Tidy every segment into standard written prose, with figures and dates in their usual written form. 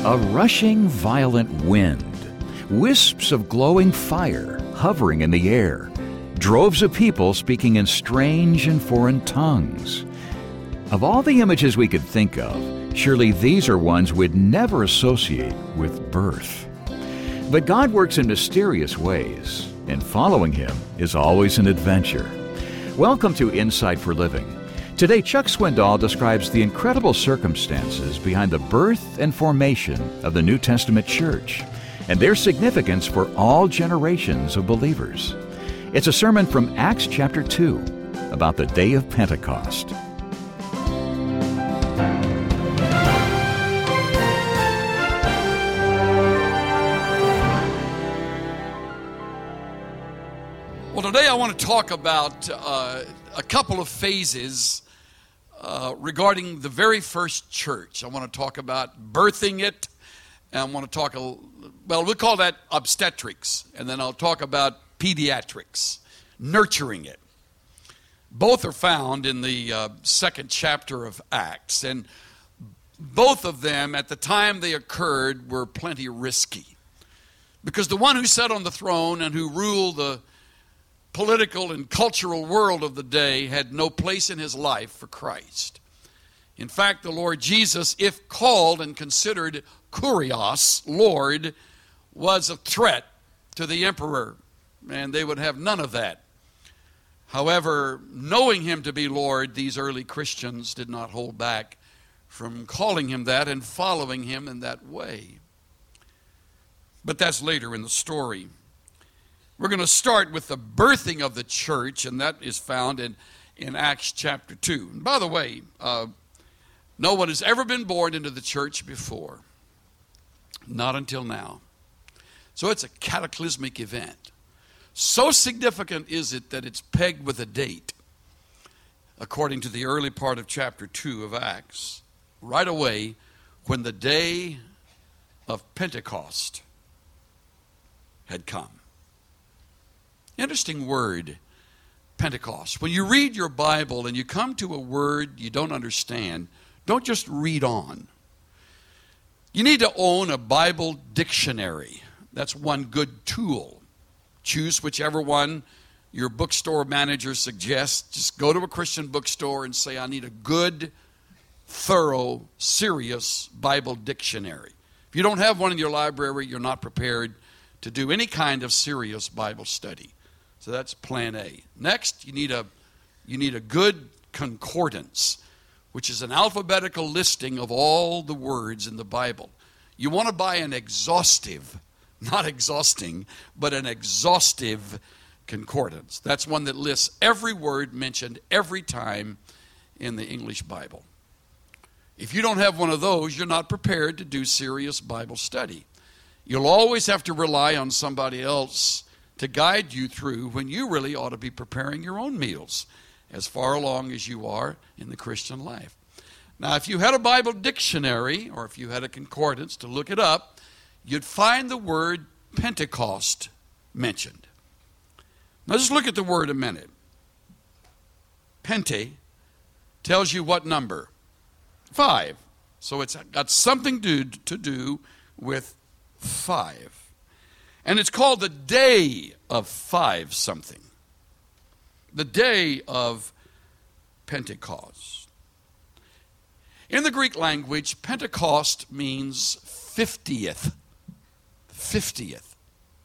A rushing violent wind, wisps of glowing fire hovering in the air, droves of people speaking in strange and foreign tongues. Of all the images we could think of, surely these are ones we'd never associate with birth. But God works in mysterious ways, and following Him is always an adventure. Welcome to Insight for Living. Today, Chuck Swindoll describes the incredible circumstances behind the birth and formation of the New Testament church and their significance for all generations of believers. It's a sermon from Acts chapter 2 about the day of Pentecost. Well, today I want to talk about a couple of phases regarding the very first church. I want to talk about birthing it, and I want to talk, we'll call that obstetrics, and then I'll talk about pediatrics, nurturing it. Both are found in the second chapter of Acts, and both of them, at the time they occurred, were plenty risky. Because the one who sat on the throne and who ruled the political and cultural world of the day had no place in his life for Christ. In fact, the Lord Jesus, if called and considered Kurios, Lord, was a threat to the emperor, and they would have none of that. However, knowing him to be Lord, these early Christians did not hold back from calling him that and following him in that way. But that's later in the story. We're going to start with the birthing of the church, and that is found in Acts chapter 2. And by the way, no one has ever been born into the church before. Not until now. So it's a cataclysmic event. So significant is it that it's pegged with a date. According to the early part of chapter 2 of Acts, right away when the day of Pentecost had come. Interesting word, Pentecost. When you read your Bible and you come to a word you don't understand, don't just read on. You need to own a Bible dictionary. That's one good tool. Choose whichever one your bookstore manager suggests. Just go to a Christian bookstore and say, I need a good, thorough, serious Bible dictionary. If you don't have one in your library, you're not prepared to do any kind of serious Bible study. So that's plan A. Next, you need a good concordance, which is an alphabetical listing of all the words in the Bible. You want to buy an exhaustive, not exhausting, but an exhaustive concordance. That's one that lists every word mentioned every time in the English Bible. If you don't have one of those, you're not prepared to do serious Bible study. You'll always have to rely on somebody else to guide you through when you really ought to be preparing your own meals as far along as you are in the Christian life. Now, if you had a Bible dictionary or if you had a concordance to look it up, you'd find the word Pentecost mentioned. Now, just look at the word a minute. Pente tells you what number? 5. So it's got something to do with 5. And it's called the day of 5 something. The day of Pentecost. In the Greek language, Pentecost means 50th. 50th.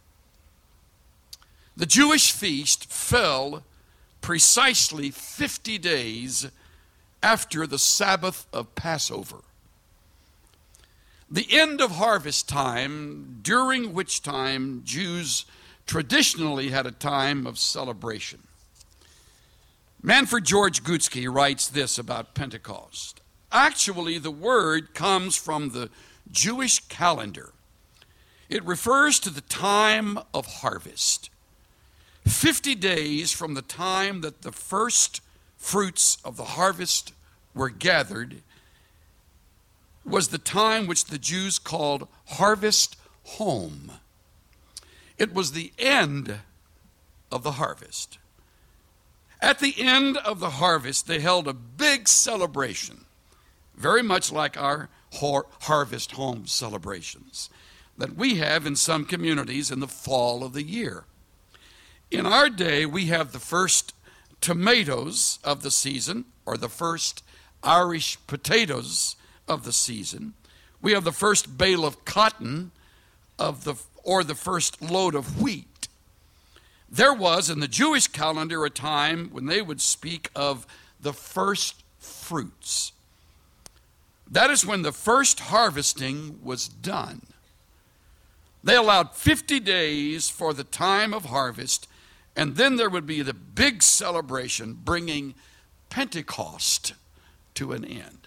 The Jewish feast fell precisely 50 days after the Sabbath of Passover. The end of harvest time, during which time Jews traditionally had a time of celebration. Manfred George Gutsky writes this about Pentecost. Actually, the word comes from the Jewish calendar. It refers to the time of harvest. 50 days from the time that the first fruits of the harvest were gathered was the time which the Jews called harvest home. It was the end of the harvest. At the end of the harvest, they held a big celebration, very much like our harvest home celebrations that we have in some communities in the fall of the year. In our day, we have the first tomatoes of the season, or the first Irish potatoes of the season. We have the first bale of cotton or the first load of wheat. There was in the Jewish calendar a time when they would speak of the first fruits. That is when the first harvesting was done. They allowed 50 days for the time of harvest, and then there would be the big celebration bringing Pentecost to an end.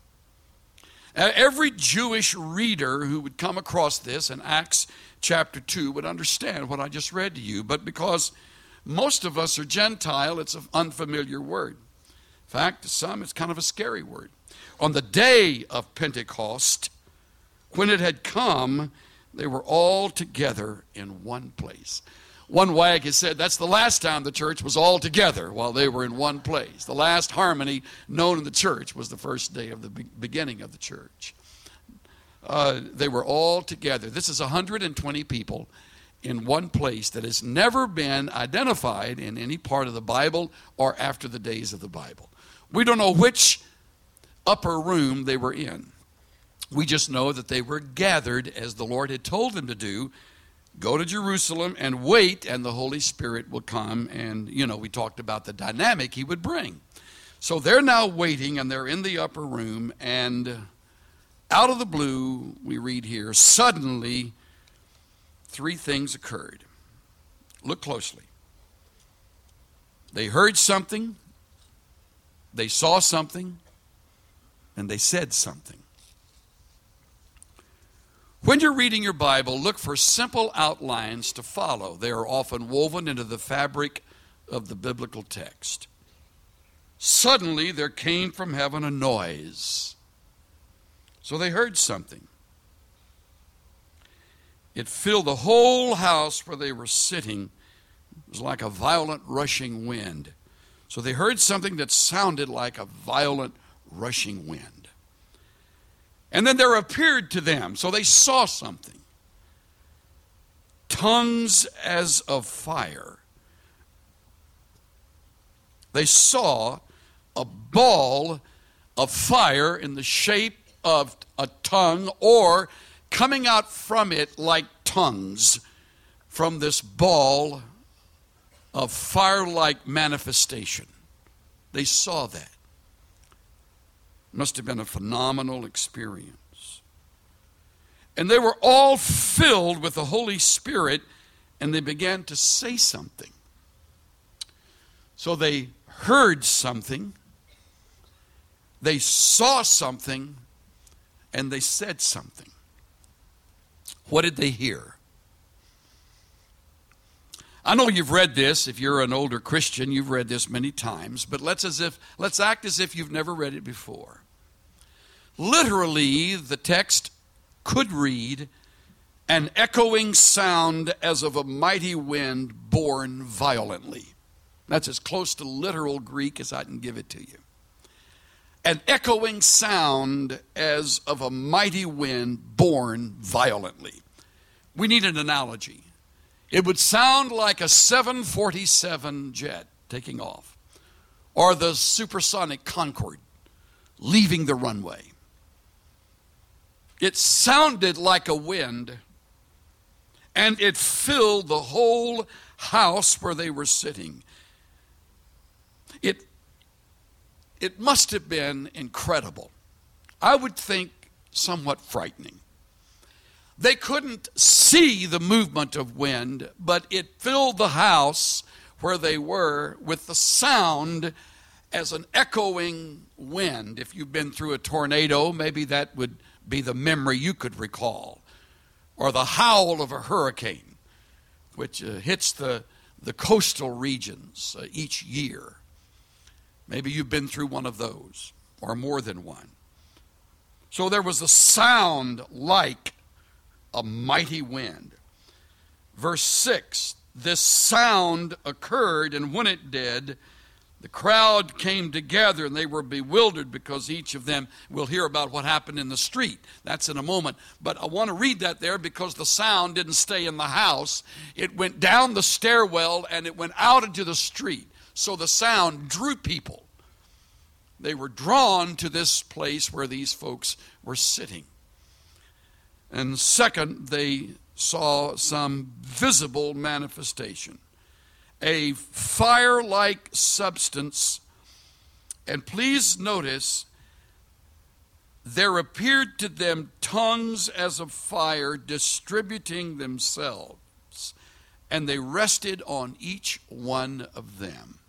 Every Jewish reader who would come across this in Acts chapter 2 would understand what I just read to you, but because most of us are Gentile, it's an unfamiliar word. In fact, to some, it's kind of a scary word. On the day of Pentecost, when it had come, they were all together in one place. One wag has said that's the last time the church was all together while they were in one place. The last harmony known in the church was the first day of the beginning of the church. They were all together. This is 120 people in one place that has never been identified in any part of the Bible or after the days of the Bible. We don't know which upper room they were in. We just know that they were gathered as the Lord had told them to do. Go to Jerusalem and wait, and the Holy Spirit will come. And, we talked about the dynamic he would bring. So they're now waiting, and they're in the upper room, and out of the blue, we read here, suddenly 3 things occurred. Look closely. They heard something, they saw something, and they said something. When you're reading your Bible, look for simple outlines to follow. They are often woven into the fabric of the biblical text. Suddenly there came from heaven a noise. So they heard something. It filled the whole house where they were sitting. It was like a violent rushing wind. So they heard something that sounded like a violent rushing wind. And then there appeared to them, so they saw something, tongues as of fire. They saw a ball of fire in the shape of a tongue, or coming out from it like tongues from this ball of fire-like manifestation. They saw that. Must have been a phenomenal experience. And they were all filled with the Holy Spirit, and they began to say something. So they heard something, they saw something, and they said something. What did they hear? I know you've read this. If you're an older Christian, you've read this many times, but let's act as if you've never read it before. Literally, the text could read, an echoing sound as of a mighty wind borne violently. That's as close to literal Greek as I can give it to you. An echoing sound as of a mighty wind borne violently. We need an analogy. It would sound like a 747 jet taking off, or the supersonic Concorde leaving the runway. It sounded like a wind, and it filled the whole house where they were sitting. It must have been incredible. I would think somewhat frightening. They couldn't see the movement of wind, but it filled the house where they were with the sound as an echoing wind. If you've been through a tornado, maybe that would be the memory you could recall. Or the howl of a hurricane, which hits the coastal regions each year. Maybe you've been through one of those, or more than one. So there was a sound like a mighty wind. Verse 6, this sound occurred, and when it did, The crowd came together and they were bewildered because each of them will hear about what happened in the street. That's in a moment. But I want to read that there because the sound didn't stay in the house. It went down the stairwell and it went out into the street. So the sound drew people. They were drawn to this place where these folks were sitting. And second, they saw some visible manifestation. A fire-like substance, and please notice, there appeared to them tongues as of fire distributing themselves, and they rested on each one of them.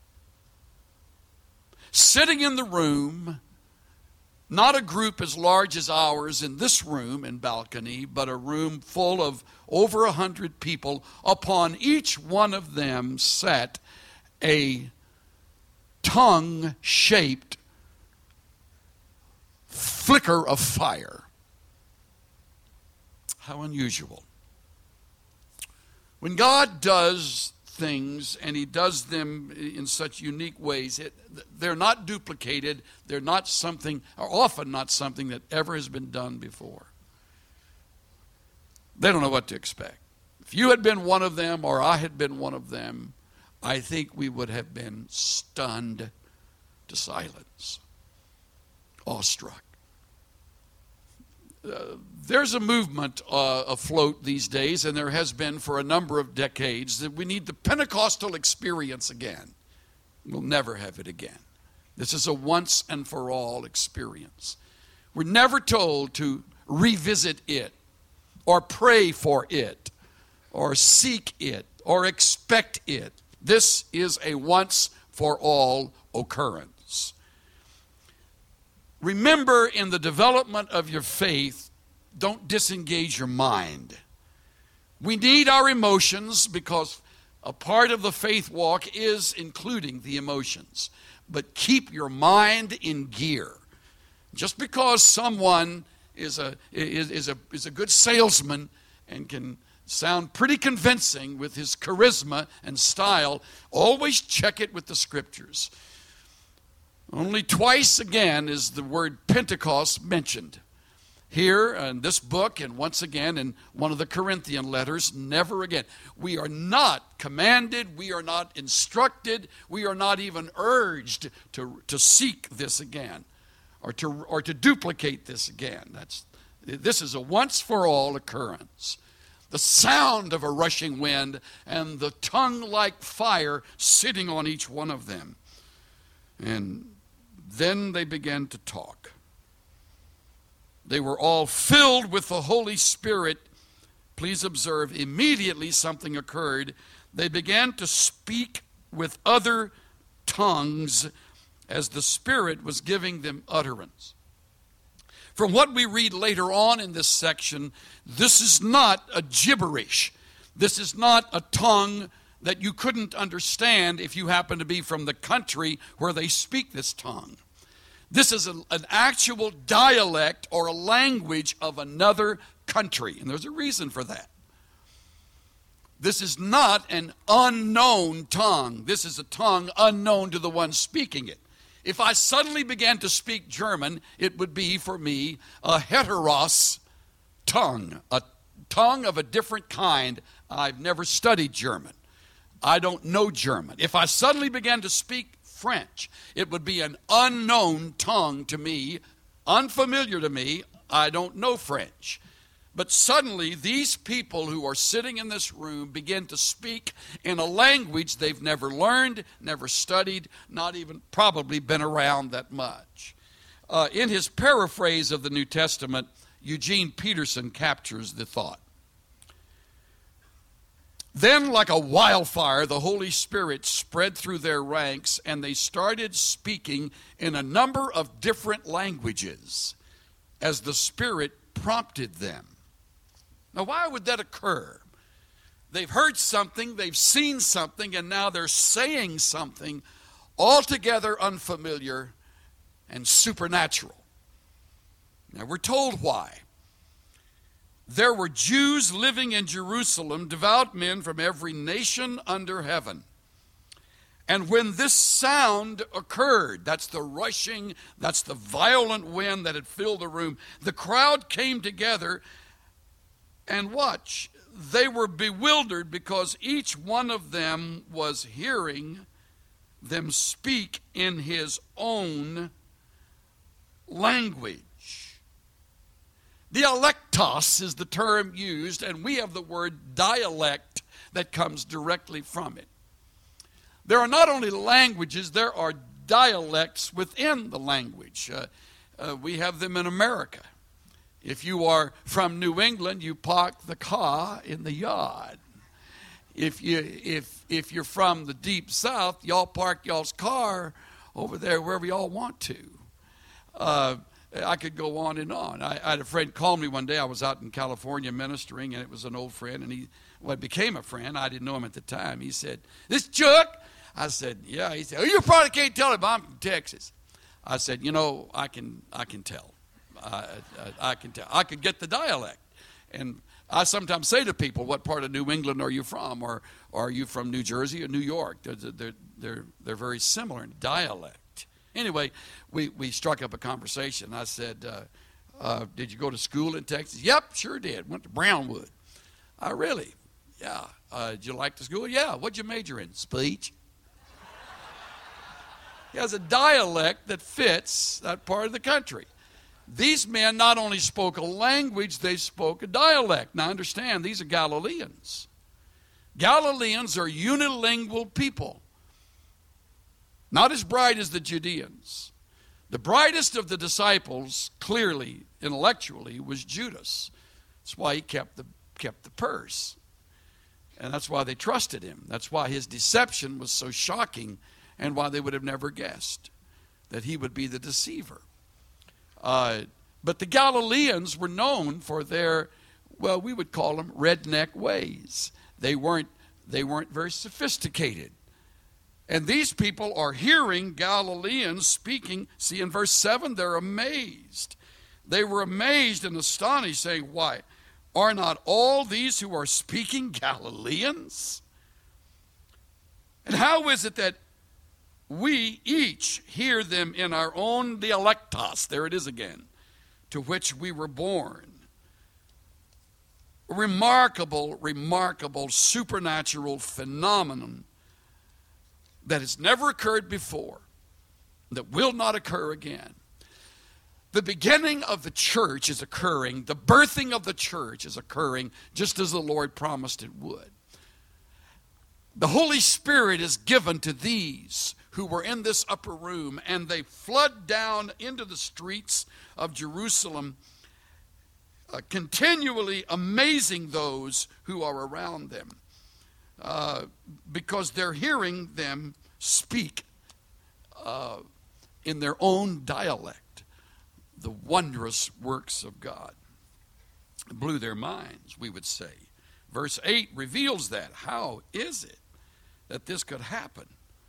Sitting in the room, not a group as large as ours in this room and balcony, but a room full of over 100 people. Upon each one of them sat a tongue-shaped flicker of fire. How unusual. When God does things, and he does them in such unique ways, they're not duplicated, they're not something, or often not something that ever has been done before. They don't know what to expect. If you had been one of them, or I had been one of them, I think we would have been stunned to silence, awestruck. There's a movement afloat these days, and there has been for a number of decades, that we need the Pentecostal experience again. We'll never have it again. This is a once and for all experience. We're never told to revisit it, or pray for it, or seek it, or expect it. This is a once for all occurrence. Remember, in the development of your faith, don't disengage your mind. We need our emotions because a part of the faith walk is including the emotions. But keep your mind in gear. Just because someone is a good salesman and can sound pretty convincing with his charisma and style, always check it with the scriptures. Only twice again is the word Pentecost mentioned. Here in this book, and once again in one of the Corinthian letters, never again. We are not commanded, we are not instructed, we are not even urged to seek this again, or to duplicate this again. This is a once for all occurrence. The sound of a rushing wind and the tongue-like fire sitting on each one of them. And then they began to talk. They were all filled with the Holy Spirit. Please observe, immediately something occurred. They began to speak with other tongues as the Spirit was giving them utterance. From what we read later on in this section, this is not a gibberish. This is not a tongue that you couldn't understand if you happen to be from the country where they speak this tongue. This is an actual dialect or a language of another country, and there's a reason for that. This is not an unknown tongue. This is a tongue unknown to the one speaking it. If I suddenly began to speak German, it would be for me a heteros tongue, a tongue of a different kind. I've never studied German. I don't know German. If I suddenly began to speak French, it would be an unknown tongue to me, unfamiliar to me. I don't know French. But suddenly, these people who are sitting in this room begin to speak in a language they've never learned, never studied, not even probably been around that much. In his paraphrase of the New Testament, Eugene Peterson captures the thought. Then, like a wildfire, the Holy Spirit spread through their ranks, and they started speaking in a number of different languages as the Spirit prompted them. Now, why would that occur? They've heard something, they've seen something, and now they're saying something altogether unfamiliar and supernatural. Now, we're told why. There were Jews living in Jerusalem, devout men from every nation under heaven. And when this sound occurred, that's the rushing, that's the violent wind that had filled the room, the crowd came together, and watch, they were bewildered because each one of them was hearing them speak in his own language. Dialectos is the term used, and we have the word dialect that comes directly from it. There are not only languages, there are dialects within the language. We have them in America. If you are from New England, you park the car in the yard. If you're from the deep south, y'all park y'all's car over there wherever y'all want to. I could go on and on. I had a friend call me one day. I was out in California ministering, and it was an old friend, and it became a friend. I didn't know him at the time. He said, "This Chuck?" I said, "Yeah." He said, "Oh, you probably can't tell him I'm from Texas." I said, I can tell. I can tell. I could get the dialect. And I sometimes say to people, "What part of New England are you from?" Or "Are you from New Jersey or New York?" They're very similar in dialect. Anyway, we struck up a conversation. I said, "Did you go to school in Texas?" "Yep, sure did. Went to Brownwood." "Really?" "Yeah." "Did you like the school?" "Yeah." "What'd you major in?" "Speech." He has a dialect that fits that part of the country. These men not only spoke a language, they spoke a dialect. Now understand, these are Galileans. Galileans are unilingual people. Not as bright as the Judeans. The brightest of the disciples, clearly, intellectually, was Judas. That's why he kept the purse. And that's why they trusted him. That's why his deception was so shocking, and why they would have never guessed that he would be the deceiver. But the Galileans were known for their, we would call them redneck ways. They weren't very sophisticated. And these people are hearing Galileans speaking. See, in verse 7, they're amazed. They were amazed and astonished, saying, "Why, are not all these who are speaking Galileans? And how is it that we each hear them in our own dialectos," there it is again, "to which we were born?" Remarkable supernatural phenomenon that has never occurred before, that will not occur again. The beginning of the church is occurring. The birthing of the church is occurring just as the Lord promised it would. The Holy Spirit is given to these who were in this upper room, and they flood down into the streets of Jerusalem, continually amazing those who are around them, because they're hearing them speak in their own dialect the wondrous works of God. It blew their minds, we would say. Verse 8 reveals that. How is it that this could happen?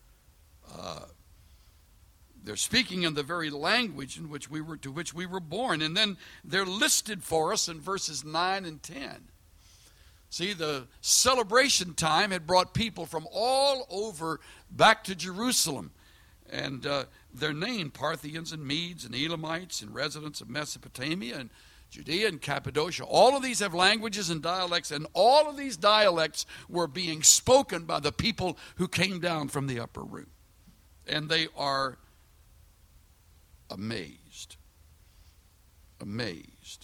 They're speaking in the very language to which we were born. And then they're listed for us in verses 9 and 10. See, the celebration time had brought people from all over back to Jerusalem. And they're named Parthians and Medes and Elamites and residents of Mesopotamia and Judea and Cappadocia. All of these have languages and dialects, and all of these dialects were being spoken by the people who came down from the upper room. And they are amazed. Amazed.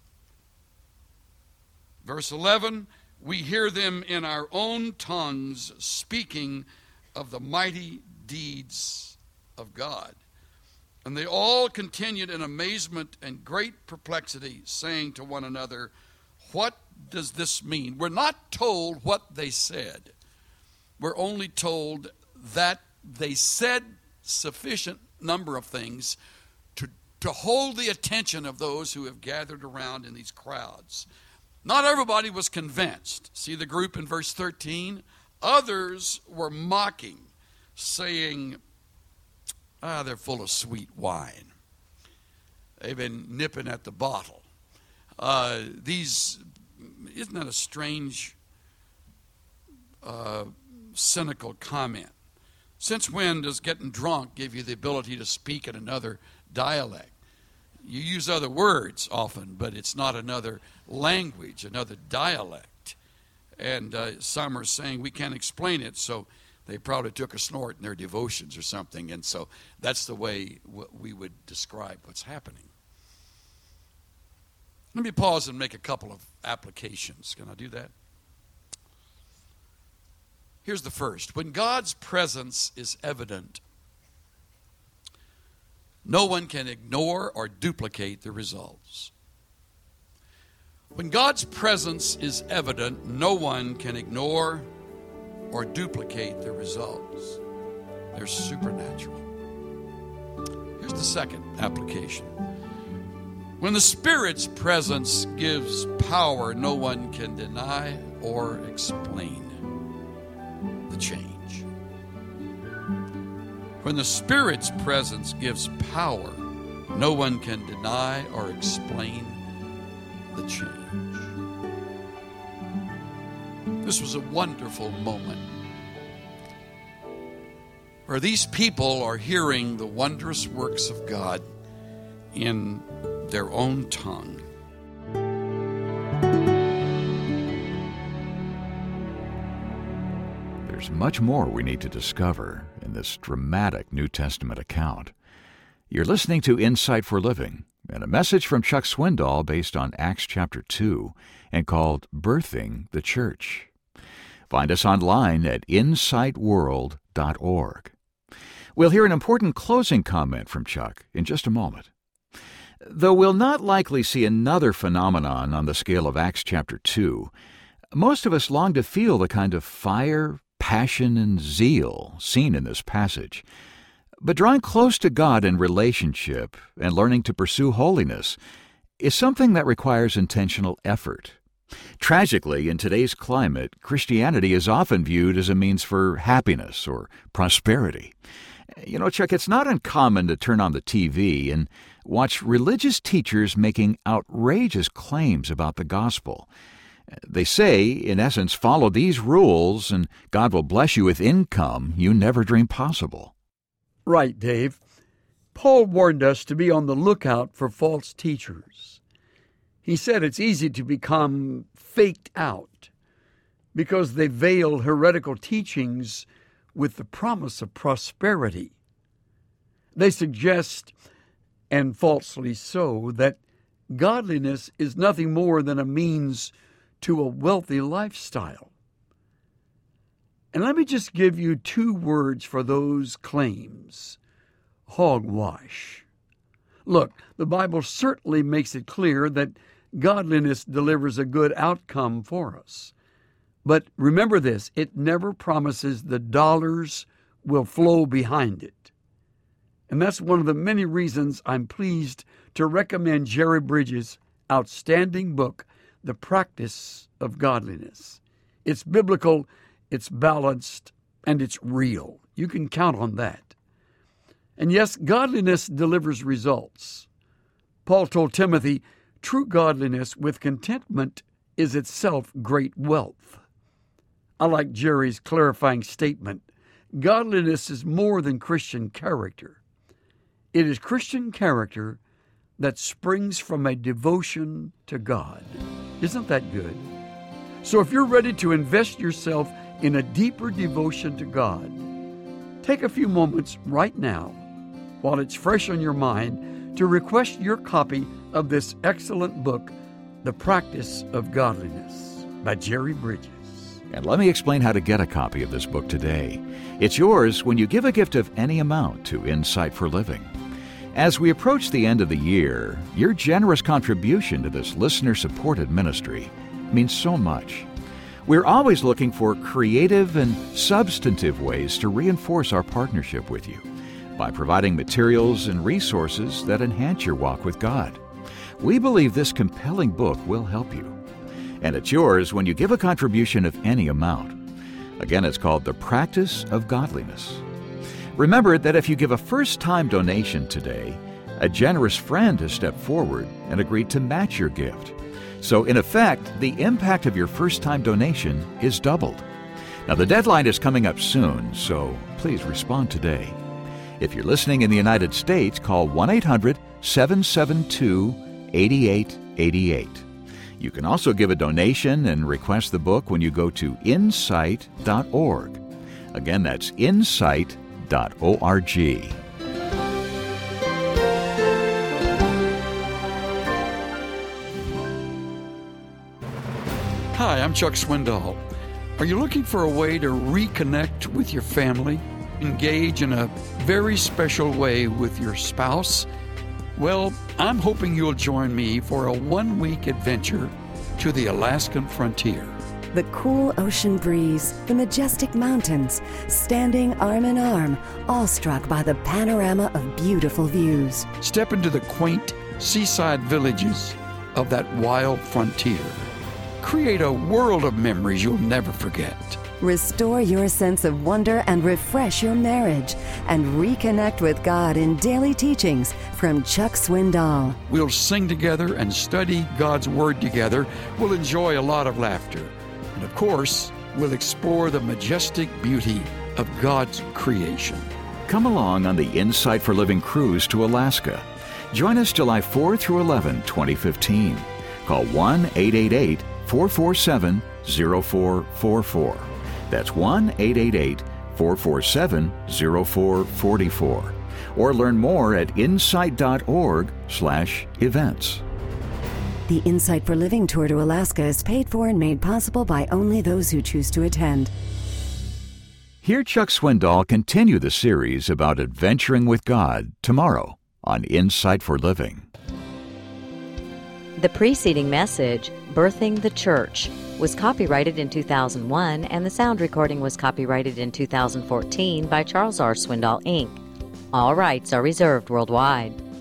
Verse 11, we hear them in our own tongues speaking of the mighty deeds of God. And they all continued in amazement and great perplexity, saying to one another, "What does this mean?" We're not told what they said. We're only told that they said sufficient number of things to hold the attention of those who have gathered around in these crowds. Not everybody was convinced. See the group in verse 13? Others were mocking, saying, they're full of sweet wine. They've been nipping at the bottle. Isn't that a strange, cynical comment? Since when does getting drunk give you the ability to speak in another dialect? You use other words often, but it's not another language, another dialect. And some are saying we can't explain it, so they probably took a snort in their devotions or something, and so that's the way we would describe what's happening. Let me pause and make a couple of applications. Can I do that? Here's the first. When God's presence is evident, no one can ignore or duplicate the results. When God's presence is evident, no one can ignore or duplicate the results. They're supernatural. Here's the second application. When the Spirit's presence gives power, no one can deny or explain the change. When the Spirit's presence gives power, no one can deny or explain the change. This was a wonderful moment where these people are hearing the wondrous works of God in their own tongue. There's much more we need to discover in this dramatic New Testament account. You're listening to Insight for Living, and a message from Chuck Swindoll based on Acts chapter 2 and called Birthing the Church. Find us online at insightworld.org. We'll hear an important closing comment from Chuck in just a moment. Though we'll not likely see another phenomenon on the scale of Acts chapter 2, most of us long to feel the kind of fire, passion, and zeal seen in this passage. But drawing close to God in relationship and learning to pursue holiness is something that requires intentional effort. Tragically, in today's climate, Christianity is often viewed as a means for happiness or prosperity. You know, Chuck, it's not uncommon to turn on the TV and watch religious teachers making outrageous claims about the gospel. They say, in essence, follow these rules and God will bless you with income you never dreamed possible. Right, Dave. Paul warned us to be on the lookout for false teachers. He said it's easy to become faked out because they veil heretical teachings with the promise of prosperity. They suggest, and falsely so, that godliness is nothing more than a means to a wealthy lifestyle. And let me just give you 2 words for those claims: hogwash. Look, the Bible certainly makes it clear that godliness delivers a good outcome for us. But remember this, it never promises the dollars will flow behind it. And that's one of the many reasons I'm pleased to recommend Jerry Bridges' outstanding book, The Practice of Godliness. It's biblical, it's balanced, and it's real. You can count on that. And yes, godliness delivers results. Paul told Timothy, true godliness with contentment is itself great wealth. I like Jerry's clarifying statement. Godliness is more than Christian character. It is Christian character that springs from a devotion to God. Isn't that good? So if you're ready to invest yourself in a deeper devotion to God, take a few moments right now, while it's fresh on your mind, to request your copy of this excellent book, The Practice of Godliness, by Jerry Bridges. And let me explain how to get a copy of this book today. It's yours when you give a gift of any amount to Insight for Living. As we approach the end of the year, your generous contribution to this listener-supported ministry means so much. We're always looking for creative and substantive ways to reinforce our partnership with you by providing materials and resources that enhance your walk with God. We believe this compelling book will help you. And it's yours when you give a contribution of any amount. Again, it's called The Practice of Godliness. Remember that if you give a first-time donation today, a generous friend has stepped forward and agreed to match your gift. So, in effect, the impact of your first-time donation is doubled. Now, the deadline is coming up soon, so please respond today. If you're listening in the United States, call 1-800-772-8888. You can also give a donation and request the book when you go to insight.org. Again, that's insight.org. Hi, I'm Chuck Swindoll. Are you looking for a way to reconnect with your family? Engage in a very special way with your spouse? Well, I'm hoping you'll join me for a one-week adventure to the Alaskan frontier. The cool ocean breeze, the majestic mountains, standing arm in arm, awestruck by the panorama of beautiful views. Step into the quaint seaside villages of that wild frontier. Create a world of memories you'll never forget. Restore your sense of wonder and refresh your marriage, and reconnect with God in daily teachings from Chuck Swindoll. We'll sing together and study God's Word together. We'll enjoy a lot of laughter. And of course, we'll explore the majestic beauty of God's creation. Come along on the Insight for Living cruise to Alaska. Join us July 4 through 11, 2015. Call 1-888-447-0444. That's 1-888-447-0444. Or learn more at insight.org/events. The Insight for Living tour to Alaska is paid for and made possible by only those who choose to attend. Hear Chuck Swindoll continue the series about adventuring with God tomorrow on Insight for Living. The preceding message, Birthing the Church, was copyrighted in 2001, and the sound recording was copyrighted in 2014 by Charles R. Swindoll, Inc. All rights are reserved worldwide.